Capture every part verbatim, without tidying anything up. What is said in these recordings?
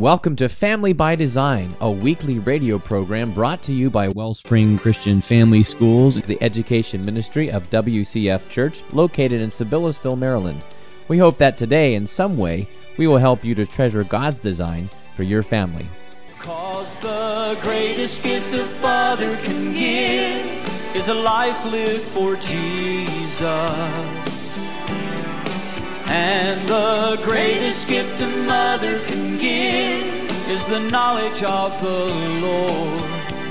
Welcome to Family by Design, a weekly radio program brought to you by Wellspring Christian Family Schools, the education ministry of W C F Church, located in Sibyllesville, Maryland. We hope that today, in some way, we will help you to treasure God's design for your family. 'Cause the greatest gift a father can give is a life lived for Jesus. And the greatest gift a mother can give is the knowledge of the Lord.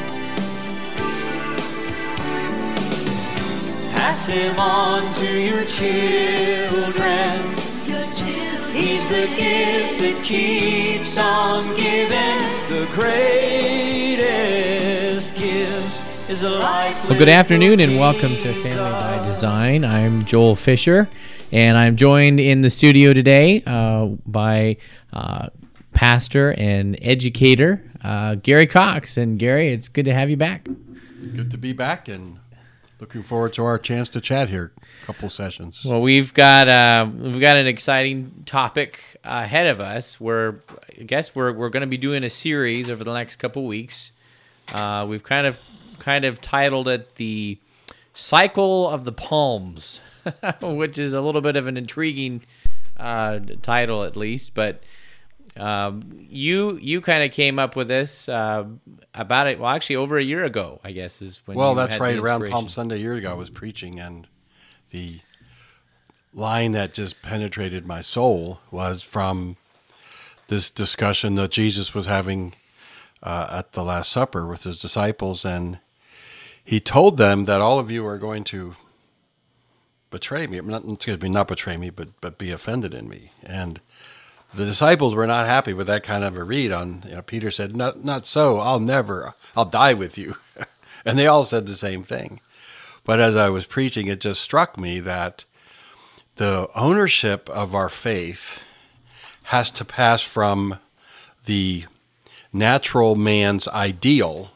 Pass him on to your children. He's the gift that keeps on giving. The greatest gift is a life. Well, good afternoon and welcome to Family by Design. I'm Joel Fisher. And I'm joined in the studio today uh, by uh, pastor and educator uh, Gary Cox. And Gary, it's good to have you back. Good to be back, and looking forward to our chance to chat here. A couple sessions. Well, we've got uh, we've got an exciting topic ahead of us. We're I guess we're we're going to be doing a series over the next couple weeks. Uh, we've kind of kind of titled it the Cycle of the Palms. Which is a little bit of an intriguing uh, title, at least. But um, you you kind of came up with this uh, about it. Well, actually, over a year ago, I guess is when. Well, you that's had right. the Around inspiration. Palm Sunday a year ago, I was preaching, and the line that just penetrated my soul was from this discussion that Jesus was having uh, at the Last Supper with his disciples, and he told them that all of you are going to betray me, not, excuse me, not betray me, but but be offended in me. And the disciples were not happy with that kind of a read on, you know, Peter said, not, not so, I'll never, I'll die with you. And they all said the same thing. But as I was preaching, it just struck me that the ownership of our faith has to pass from the natural man's ideal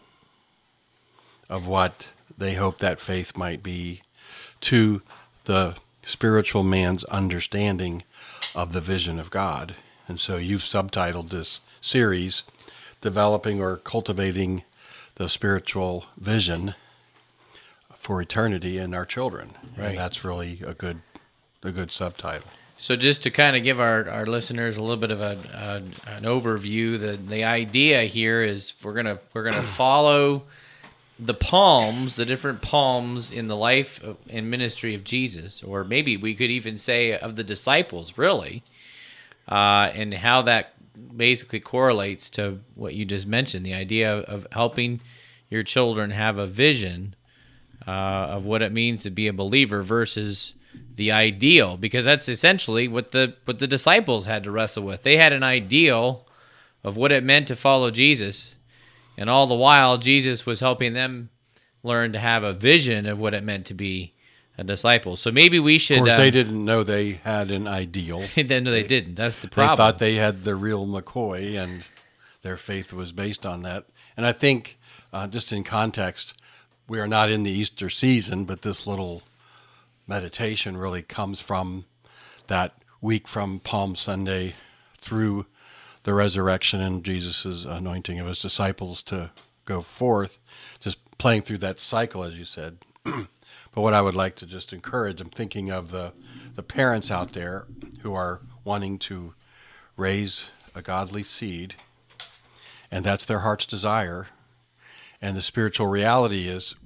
of what they hope that faith might be to the spiritual man's understanding of the vision of God. And so you've subtitled this series, Developing or Cultivating the Spiritual Vision for Eternity in Our Children. Right. And that's really a good a good subtitle. So just to kind of give our, our listeners a little bit of a, a an overview, the the idea here is we're gonna we're gonna follow the palms, the different palms in the life and ministry of Jesus, or maybe we could even say of the disciples, really, uh, and how that basically correlates to what you just mentioned, the idea of helping your children have a vision uh, of what it means to be a believer versus the ideal, because that's essentially what the what the disciples had to wrestle with. They had an ideal of what it meant to follow Jesus. And all the while, Jesus was helping them learn to have a vision of what it meant to be a disciple. So maybe we should... Of course, um, they didn't know they had an ideal. then no, they didn't. That's the They problem. thought they had the real McCoy, and their faith was based on that. And I think, uh, just in context, we are not in the Easter season, but this little meditation really comes from that week from Palm Sunday through the resurrection and Jesus' anointing of his disciples to go forth, just playing through that cycle, as you said. But what I would like to just encourage, I'm thinking of the, the parents out there who are wanting to raise a godly seed, and that's their heart's desire. And the spiritual reality is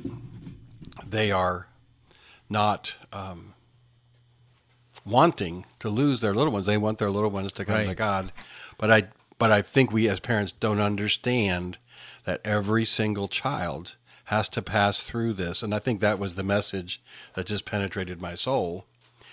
they are not um, wanting to lose their little ones. They want their little ones to come Right. to God. But I, but I think we as parents don't understand that every single child has to pass through this. And I think that was the message that just penetrated my soul.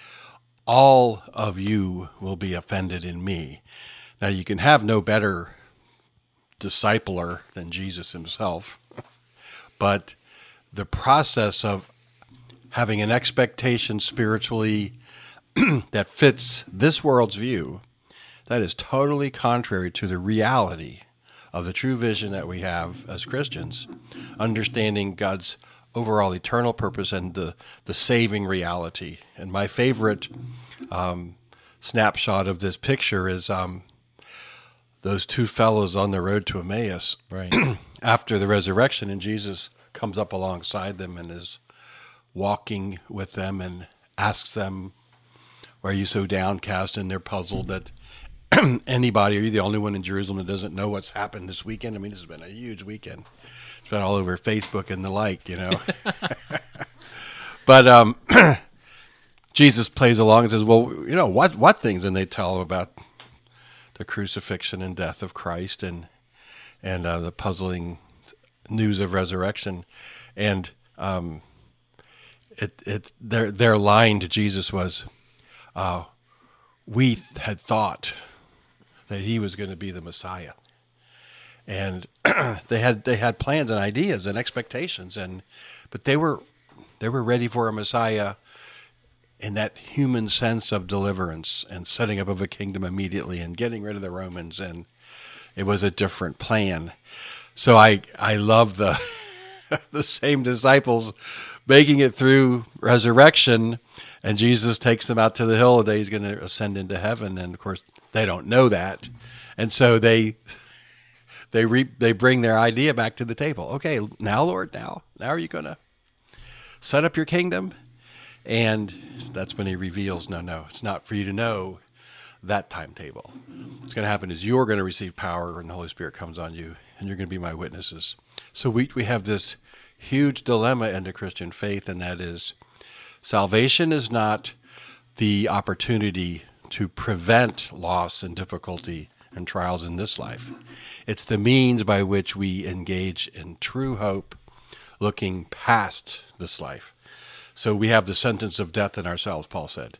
All of you will be offended in me. Now, you can have no better discipler than Jesus himself, but the process of having an expectation spiritually that fits this world's view, that is totally contrary to the reality of the true vision that we have as Christians, understanding God's overall eternal purpose and the, the saving reality. And my favorite um, snapshot of this picture is um, those two fellows on the road to Emmaus Right. after the resurrection, and Jesus comes up alongside them and is walking with them and asks them, "Why are you so downcast?" And they're puzzled that anybody, are you the only one in Jerusalem that doesn't know what's happened this weekend? I mean, this has been a huge weekend. It's been all over Facebook and the like, you know. But um, Jesus plays along and says, well, you know, what, what things? And they tell him about the crucifixion and death of Christ and and uh, the puzzling news of resurrection. And um, it it their their line to Jesus was, uh, we had thought that he was going to be the Messiah. And they had they had plans and ideas and expectations, and but they were they were ready for a Messiah in that human sense of deliverance and setting up of a kingdom immediately and getting rid of the Romans, and it was a different plan. So I I love the the same disciples making it through resurrection, and Jesus takes them out to the hill the day he's going to ascend into heaven, and of course they don't know that, and so they they re, they bring their idea back to the table. Okay, now Lord, now now are you going to set up your kingdom? And that's when he reveals, no, no, it's not for you to know that timetable. What's going to happen is you're going to receive power when the Holy Spirit comes on you, and you're going to be my witnesses. So we we have this huge dilemma in the Christian faith, and that is salvation is not the opportunity to prevent loss and difficulty and trials in this life. It's the means by which we engage in true hope, looking past this life. So we have the sentence of death in ourselves, Paul said,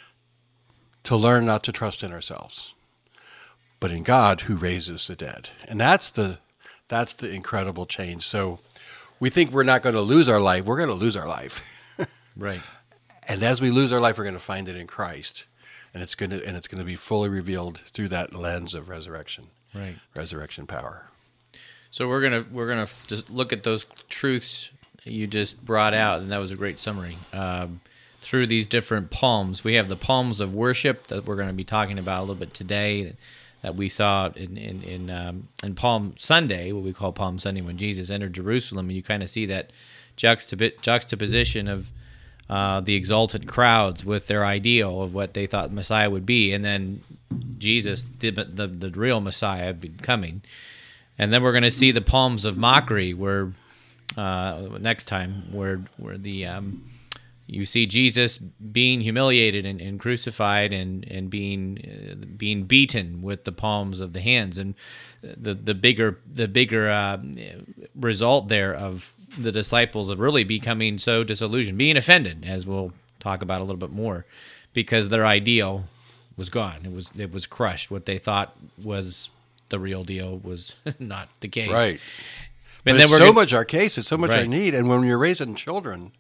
to learn not to trust in ourselves, but in God who raises the dead. And that's the that's the incredible change. So we think we're not going to lose our life. We're going to lose our life. Right. And as we lose our life, we're going to find it in Christ. And it's going to and it's going to be fully revealed through that lens of resurrection. Right. Resurrection power. So we're gonna we're gonna f- just look at those truths you just brought out, and that was a great summary. Um, through these different palms, we have the palms of worship that we're going to be talking about a little bit today. That we saw in in in, um, in Palm Sunday, what we call Palm Sunday, when Jesus entered Jerusalem, and you kind of see that juxtap- juxtaposition of uh, the exultant crowds with their ideal of what they thought Messiah would be, and then Jesus, the the, the real Messiah, coming. And then we're going to see the palms of mockery, where uh, next time, where where the um, you see Jesus being humiliated and, and crucified and and being uh, being beaten with the palms of the hands, and the the bigger the bigger uh, result there of the disciples of really becoming so disillusioned, being offended, as we'll talk about a little bit more, because their ideal was gone. It was it was crushed. What they thought was the real deal was not the case. Right. But But then it's we're so gonna- much our case. It's so much our Right. need. And when you're raising children,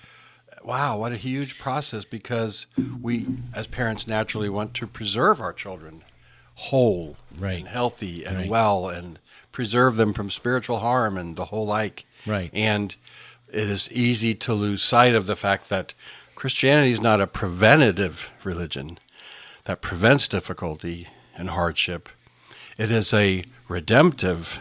wow, what a huge process, because we, as parents, naturally want to preserve our children whole Right. and healthy and Right. well, and preserve them from spiritual harm and the whole like. Right. And it is easy to lose sight of the fact that Christianity is not a preventative religion that prevents difficulty and hardship. It is a redemptive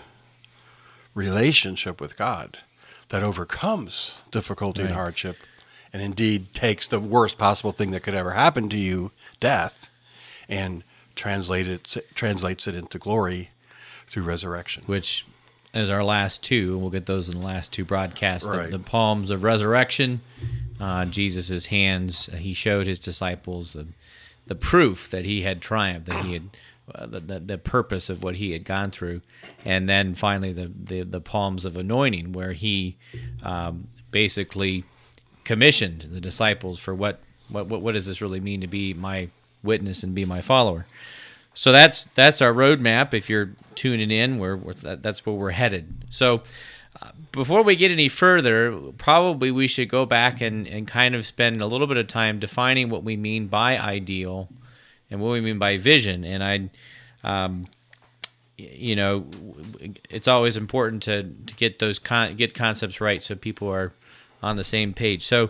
relationship with God that overcomes difficulty Right. and hardship, and indeed takes the worst possible thing that could ever happen to you, death, and translate it, translates it into glory through resurrection. which is our last two. We'll get those in the last two broadcasts. Right. The, the palms of resurrection, uh, Jesus' hands. uh, He showed his disciples the, the proof that he had triumphed, that he had uh, the, the the purpose of what he had gone through, and then finally the the, the palms of anointing, where he um, basically commissioned the disciples for what, what what what does this really mean to be my witness and be my follower. So that's that's our roadmap. If you're tuning in, we're, we're that's where we're headed. So uh, before we get any further, probably we should go back and, and kind of spend a little bit of time defining what we mean by ideal and what we mean by vision. And I, um, y- you know, it's always important to, to get those con- get concepts right so people are on the same page. So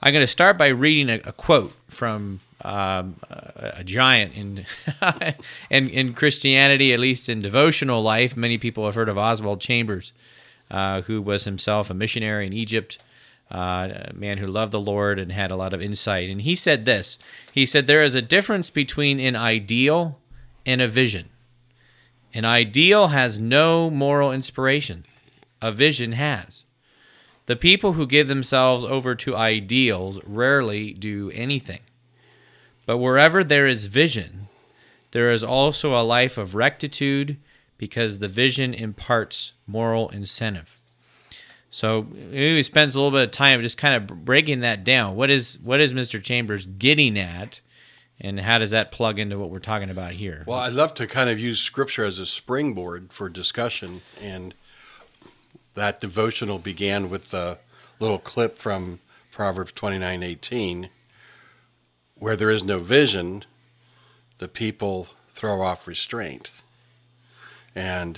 I'm going to start by reading a, a quote from um, a, a giant in, in in Christianity, at least in devotional life. Many people have heard of Oswald Chambers, uh, who was himself a missionary in Egypt, uh, a man who loved the Lord and had a lot of insight. And he said this. He said, there is a difference between an ideal and a vision. An ideal has no moral inspiration. A vision has. The people who give themselves over to ideals rarely do anything. But wherever there is vision, there is also a life of rectitude because the vision imparts moral incentive. So he spends a little bit of time just kind of breaking that down. What is what is Mister Chambers getting at, and how does that plug into what we're talking about here? Well, I'd love to kind of use Scripture as a springboard for discussion, and that devotional began with a little clip from Proverbs twenty-nine eighteen, where there is no vision, the people throw off restraint. And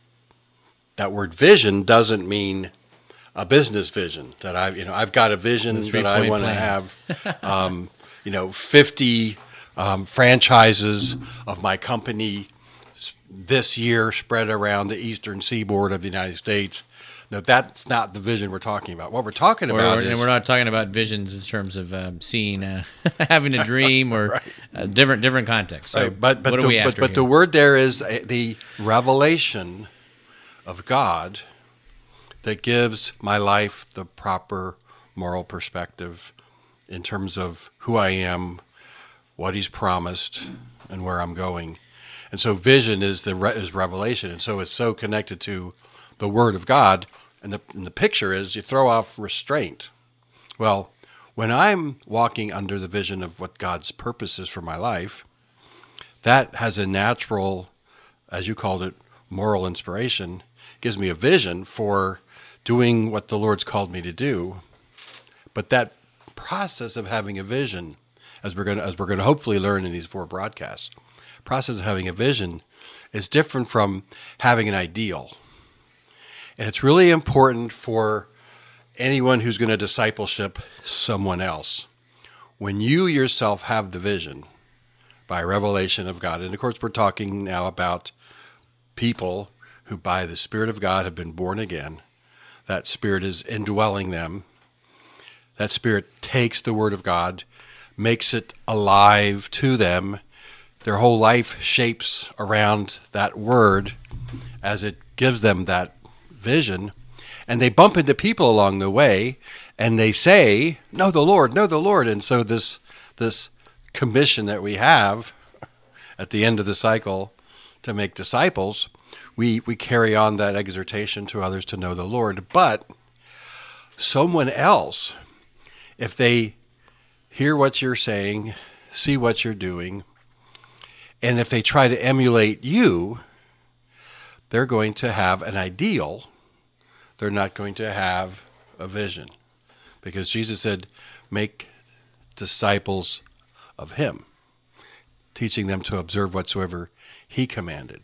that word vision doesn't mean a business vision that I, you know, I've got a vision that I want to have, um, you know, fifty um, franchises of my company this year spread around the eastern seaboard of the United States. No, that's not the vision we're talking about. What we're talking about or, is... And we're not talking about visions in terms of um, seeing, uh, having a dream or right. uh, different different context. So right. But, but, what the, are we but, after but here? the word there is a, the revelation of God that gives my life the proper moral perspective in terms of who I am, what He's promised, and where I'm going. And so vision is the re- is revelation, and so it's so connected to the Word of God. And the, and the picture is you throw off restraint. Well, when I'm walking under the vision of what God's purpose is for my life, that has a natural, as you called it, moral inspiration. It gives me a vision for doing what the Lord's called me to do. But that process of having a vision, as we're going to, as we're going to hopefully learn in these four broadcasts, process of having a vision is different from having an ideal. And it's really important for anyone who's going to discipleship someone else. When you yourself have the vision by revelation of God, and of course we're talking now about people who by the Spirit of God have been born again. That Spirit is indwelling them. That Spirit takes the Word of God, makes it alive to them. Their whole life shapes around that Word as it gives them that vision, and they bump into people along the way, and they say, "Know the Lord, know the Lord." And so this this commission that we have at the end of the cycle to make disciples, we we carry on that exhortation to others to know the Lord. But someone else, if they hear what you're saying, see what you're doing, and if they try to emulate you, they're going to have an ideal. They're not going to have a vision. Because Jesus said, make disciples of Him, teaching them to observe whatsoever He commanded.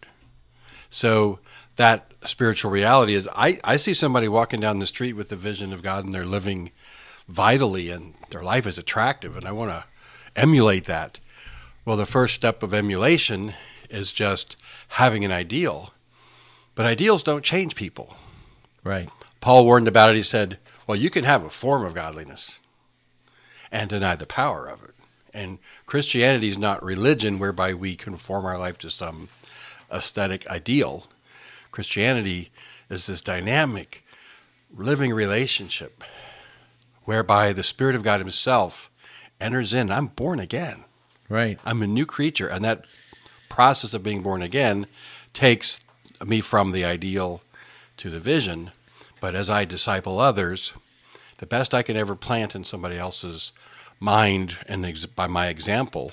So that spiritual reality is, I, I see somebody walking down the street with the vision of God and they're living vitally and their life is attractive, and I want to emulate that. Well, the first step of emulation is just having an ideal. But ideals don't change people. Right. Paul warned about it. He said, well, you can have a form of godliness and deny the power of it. And Christianity is not religion whereby we conform our life to some aesthetic ideal. Christianity is this dynamic, living relationship whereby the Spirit of God Himself enters in. I'm born again. Right. I'm a new creature. And that process of being born again takes me from the ideal to the vision. But as I disciple others, the best I can ever plant in somebody else's mind and ex- by my example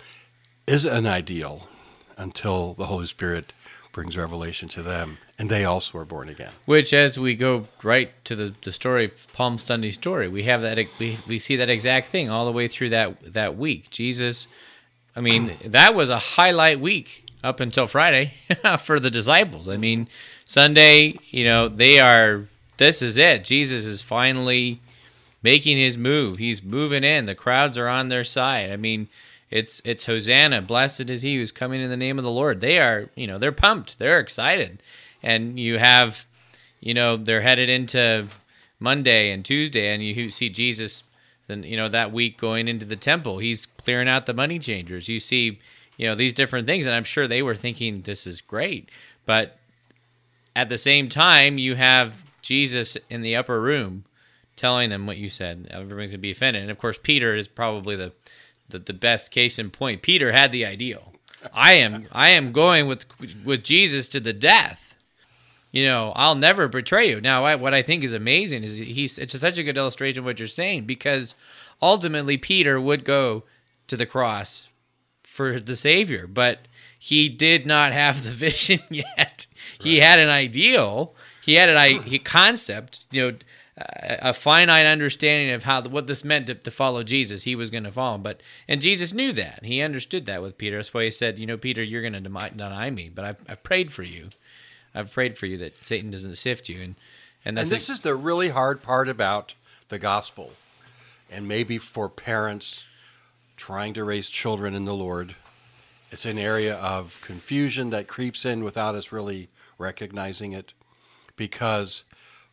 is an ideal until the Holy Spirit brings revelation to them, and they also are born again. Which, as we go right to the, the story, Palm Sunday story, we have that we we see that exact thing all the way through that that week. Jesus, I mean, that was a highlight week up until Friday for the disciples. I mean, Sunday, you know, they are. This is it. Jesus is finally making his move. He's moving in. The crowds are on their side. I mean, it's it's Hosanna, blessed is he who's coming in the name of the Lord. They are, you know, they're pumped. They're excited. And you have, you know, they're headed into Monday and Tuesday, and you see Jesus, then, you know, that week going into the temple. He's clearing out the money changers. You see, you know, these different things, and I'm sure they were thinking, this is great. But at the same time, you have Jesus in the upper room telling them what you said. Everybody's going to be offended. And, of course, Peter is probably the, the, the best case in point. Peter had the ideal. I am I am going with with Jesus to the death. You know, I'll never betray you. Now, I, what I think is amazing is he's it's such a good illustration of what you're saying, because ultimately Peter would go to the cross for the Savior, but he did not have the vision yet. Right. He had an ideal. He had an a concept, you know, a finite understanding of how what this meant to, to follow Jesus. He was going to follow him, but and Jesus knew that. He understood that with Peter. That's why he said, you know, Peter, you're going to deny me, but I've, I've prayed for you. I've prayed for you that Satan doesn't sift you. And and, that's and this a, is the really hard part about the gospel, and maybe for parents trying to raise children in the Lord, it's an area of confusion that creeps in without us really recognizing it, because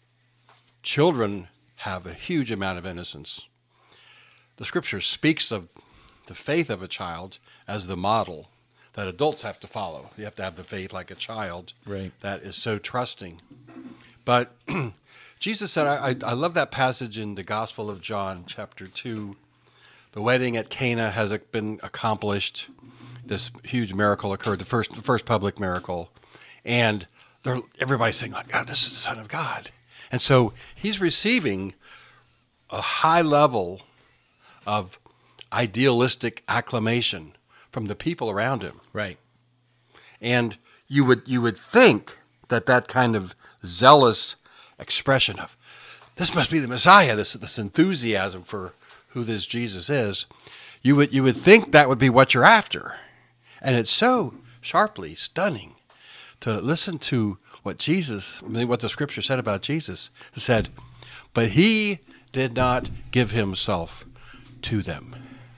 children have a huge amount of innocence. The scripture speaks of the faith of a child as the model that adults have to follow. You have to have the faith like a child, right, that is so trusting. But Jesus said, I, I, I love that passage in the Gospel of John, chapter two. The wedding at Cana has been accomplished. This huge miracle occurred, the first the first public miracle. And everybody's saying, oh, God, this is the Son of God. And so he's receiving a high level of idealistic acclamation from the people around him. Right. And you would you would think that that kind of zealous expression of, this must be the Messiah, this this enthusiasm for who this Jesus is, you would you would think that would be what you're after. And it's so sharply stunning to listen to what Jesus, what the scripture said about Jesus. It said, but he did not give himself to them,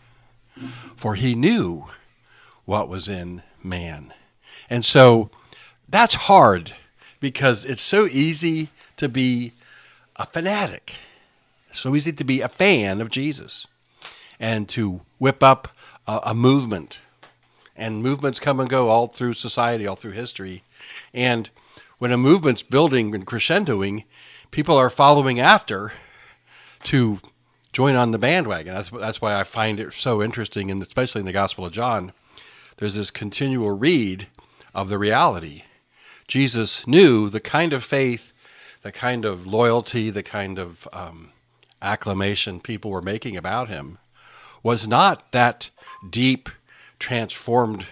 for he knew what was in man. And so that's hard, because it's so easy to be a fanatic. So easy to be a fan of Jesus and to whip up a, a movement. And movements come and go all through society, all through history. And when a movement's building and crescendoing, people are following after to join on the bandwagon. That's that's why I find it so interesting, and especially in the Gospel of John, there's this continual read of the reality. Jesus knew the kind of faith, the kind of loyalty, the kind of um, acclamation people were making about him was not that deep, transformed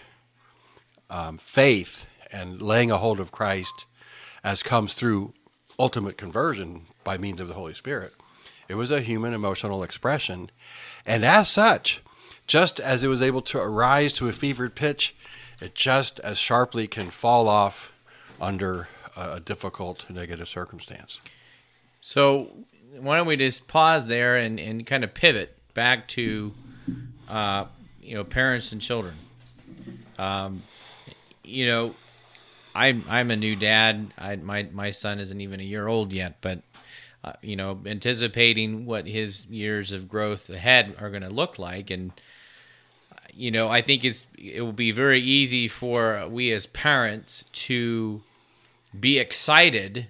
um, faith and laying a hold of Christ as comes through ultimate conversion by means of the Holy Spirit. It was a human emotional expression. And as such, just as it was able to arise to a fevered pitch, it just as sharply can fall off under a difficult negative circumstance. So why don't we just pause there and, and kind of pivot back to uh, you know, parents and children. Um, you know, I'm I'm a new dad. I, my my son isn't even a year old yet, but uh, you know, anticipating what his years of growth ahead are going to look like, and you know, I think it's it will be very easy for we as parents to be excited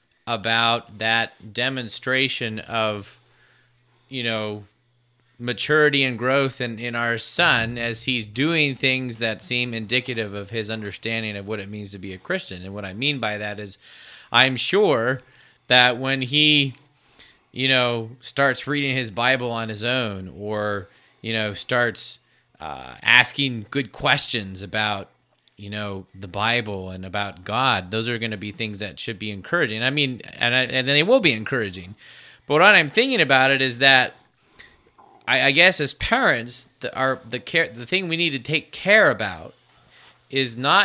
about that demonstration of, you know, maturity and growth in, in our son as he's doing things that seem indicative of his understanding of what it means to be a Christian. And what I mean by that is I'm sure that when he, you know, starts reading his Bible on his own, or, you know, starts uh, asking good questions about, you know, the Bible and about God, those are going to be things that should be encouraging. I mean, and, I, and they will be encouraging. But what I'm thinking about it is that I, I guess as parents, the, our, the care, the thing we need to take care about is not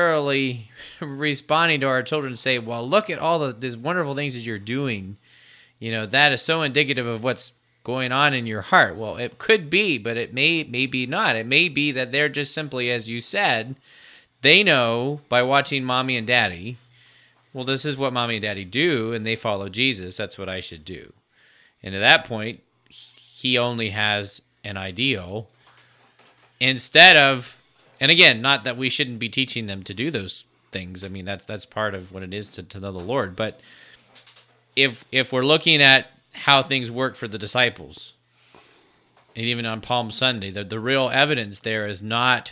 necessarily responding to our children and say, well, look at all the these wonderful things that you're doing, you know, that is so indicative of what's going on in your heart. Well, it could be, but it may, may be not. It may be that they're just simply, as you said, they know by watching mommy and daddy, well, this is what mommy and daddy do, and they follow Jesus. That's what I should do. And at that point, he only has an ideal instead of, and again, not that we shouldn't be teaching them to do those things. I mean, that's that's part of what it is to, to know the Lord. But if if we're looking at how things work for the disciples, and even on Palm Sunday, the, the real evidence there is not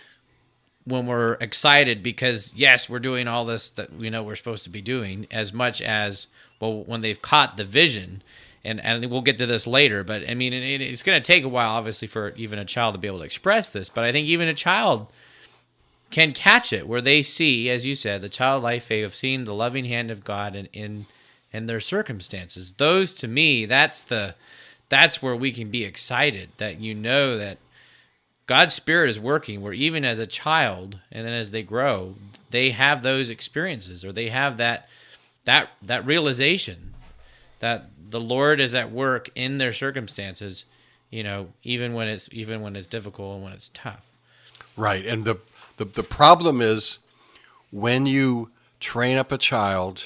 when we're excited because, yes, we're doing all this that we know we're supposed to be doing, as much as, well, when they've caught the vision. And and we'll get to this later, but I mean, it, it's going to take a while, obviously, for even a child to be able to express this. But I think even a child can catch it, where they see, as you said, the childlike faith of seeing the loving hand of God in in, in their circumstances. Those, to me, that's the that's where we can be excited, that you know that God's Spirit is working, where even as a child, and then as they grow, they have those experiences, or they have that that that realization that the Lord is at work in their circumstances, you know, even when it's even when it's difficult and when it's tough. Right, and the the, the problem is when you train up a child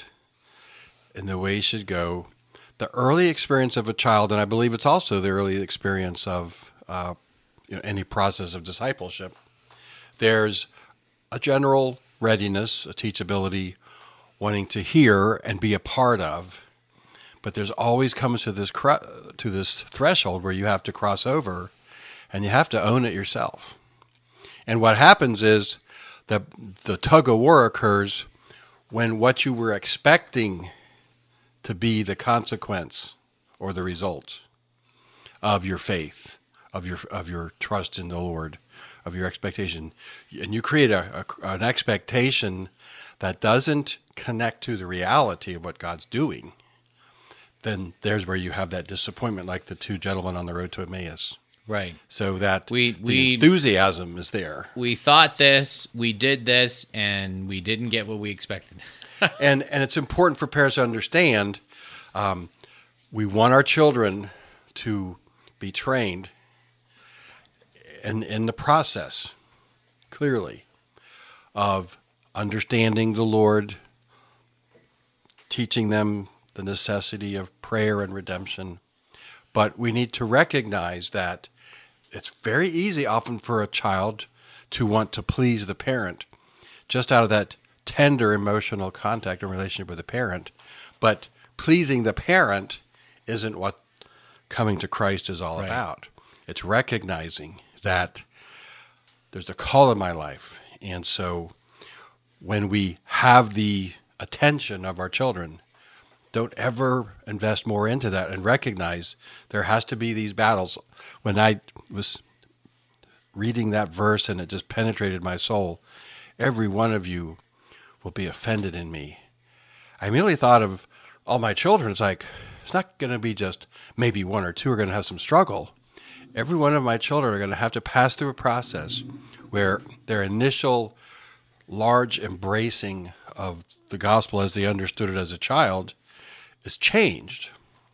in the way he should go, the early experience of a child, and I believe it's also the early experience of uh, you know, any process of discipleship, there's a general readiness, a teachability, wanting to hear and be a part of. But there's always comes to this cr- to this threshold where you have to cross over, and you have to own it yourself. And what happens is that the tug of war occurs when what you were expecting to be the consequence or the result of your faith, of your of your trust in the Lord, of your expectation, and you create a, a an expectation that doesn't connect to the reality of what God's doing, then there's where you have that disappointment, like the two gentlemen on the road to Emmaus. Right. So that we, the we, enthusiasm is there. We thought this, we did this, and we didn't get what we expected. and and it's important for parents to understand, um, we want our children to be trained in, in the process, clearly, of understanding the Lord, teaching them the necessity of prayer and redemption. But we need to recognize that it's very easy often for a child to want to please the parent just out of that tender emotional contact and relationship with the parent. But pleasing the parent isn't what coming to Christ is all right. about. It's recognizing that there's a call in my life. And so when we have the attention of our children, don't ever invest more into that, and recognize there has to be these battles. When I was reading that verse and it just penetrated my soul, every one of you will be offended in me. I immediately thought of all my children. It's like, it's not going to be just maybe one or two are going to have some struggle. Every one of my children are going to have to pass through a process where their initial large embracing of the gospel as they understood it as a child is changed.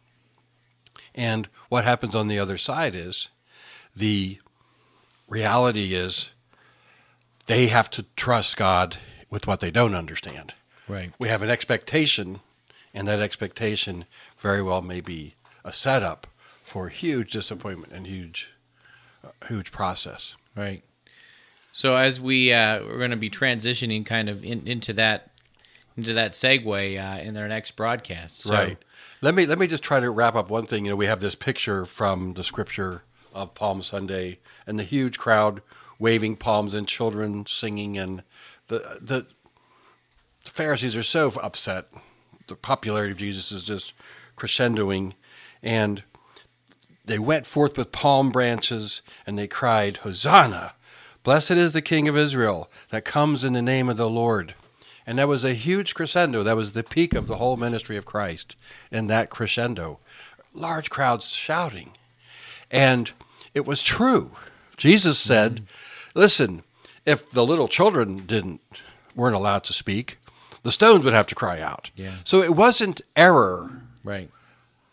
And what happens on the other side is the reality is they have to trust God with what they don't understand. Right. We have an expectation, and that expectation very well may be a setup for huge disappointment and huge, uh, huge process. Right. So as we uh, we're going to be transitioning kind of in, into that into that segue uh, in our next broadcast. So, right. Let me let me just try to wrap up one thing. You know, we have this picture from the scripture of Palm Sunday and the huge crowd waving palms and children singing, and the the Pharisees are so upset. The popularity of Jesus is just crescendoing, and they went forth with palm branches and they cried, "Hosanna! Blessed is the King of Israel that comes in the name of the Lord." And that was a huge crescendo. That was the peak of the whole ministry of Christ in that crescendo. Large crowds shouting. And it was true. Jesus said, mm-hmm. listen, if the little children didn't weren't allowed to speak, the stones would have to cry out. Yeah. So it wasn't error. Right.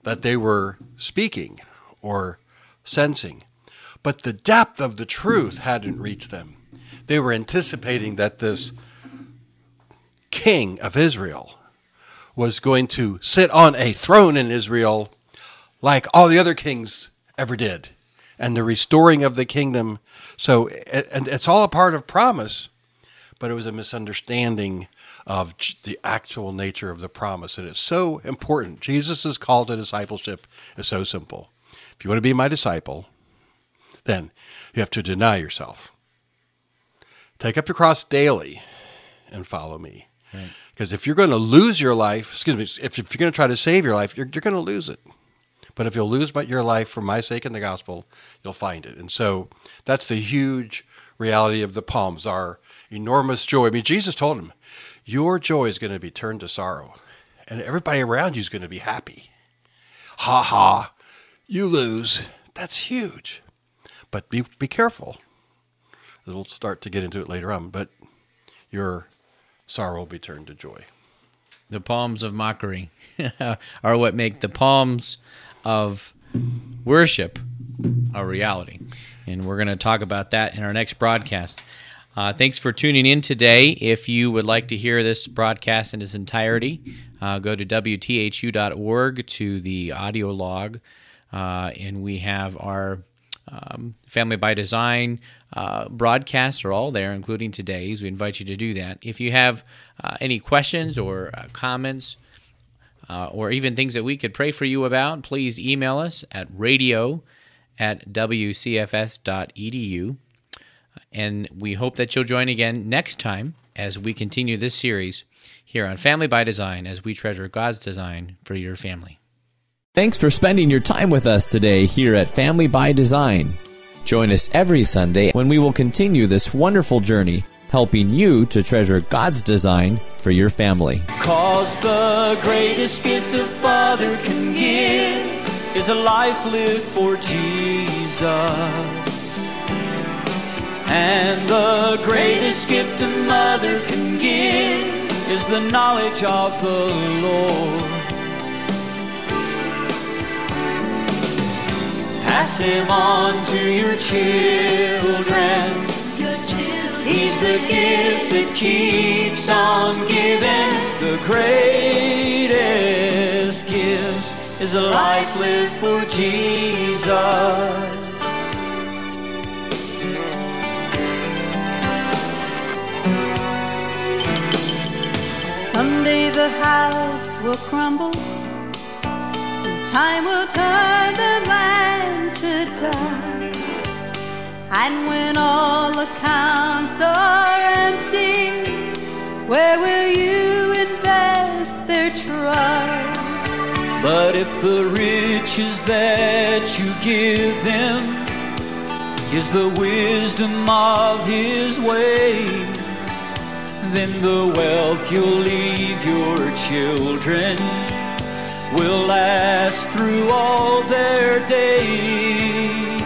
that they were speaking or sensing, but the depth of the truth hadn't reached them. They were anticipating that this king of Israel was going to sit on a throne in Israel like all the other kings ever did, and the restoring of the kingdom. So, and it's all a part of promise, but it was a misunderstanding of the actual nature of the promise. And it's so important. Jesus' call to discipleship is so simple. If you want to be my disciple, then you have to deny yourself. Take up your cross daily and follow me. Right. Because if you're going to lose your life, excuse me, if, if you're going to try to save your life, you're, you're going to lose it. But if you'll lose your life for my sake in the gospel, you'll find it. And so that's the huge reality of the Palms, our enormous joy. I mean, Jesus told him, your joy is going to be turned to sorrow, and everybody around you is going to be happy. Ha ha, you lose. That's huge. But be be careful. We'll start to get into it later on, but your sorrow will be turned to joy. The palms of mockery are what make the palms of worship a reality. And we're going to talk about that in our next broadcast. Uh, thanks for tuning in today. If you would like to hear this broadcast in its entirety, uh, go to W T H U dot org to the audio log, uh, and we have our um, Family by Design uh, broadcasts are all there, including today's. We invite you to do that. If you have uh, any questions or uh, comments, uh, or even things that we could pray for you about, please email us at radio at w c f s dot e d u. And we hope that you'll join again next time as we continue this series here on Family by Design, as we treasure God's design for your family. Thanks for spending your time with us today here at Family by Design. Join us every Sunday when we will continue this wonderful journey, helping you to treasure God's design for your family. 'Cause the greatest gift a father can give is a life lived for Jesus. And the greatest gift a mother can give is the knowledge of the Lord. Pass him on to your children. Your children. He's the gift that keeps on giving. The greatest gift is a life lived for Jesus. Someday the house will crumble, and time will turn the land to dust. And when all accounts are empty, where will you invest their trust? But if the riches that you give him is the wisdom of his ways, then the wealth you'll leave your children will last through all their days.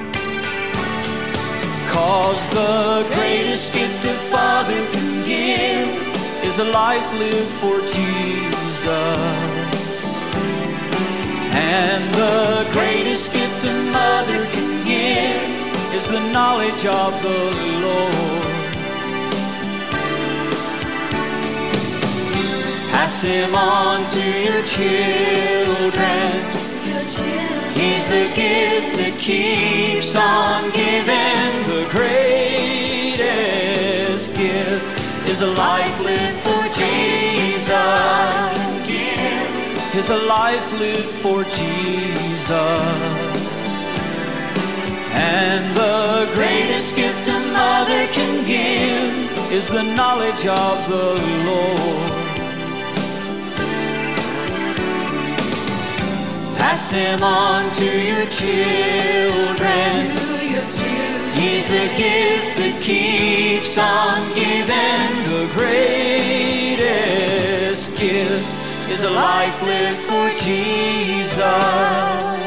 'Cause the greatest gift a father can give is a life lived for Jesus. And the greatest gift a mother can give is the knowledge of the Lord. Pass him on to your children. Your children. He's the gift that keeps on giving. The greatest gift is a life lived for Jesus. Is a life lived for Jesus. And the greatest gift a mother can give is the knowledge of the Lord. Pass him on to your children. To your children. He's the gift that keeps on giving. The greatest gift is a life lived for Jesus.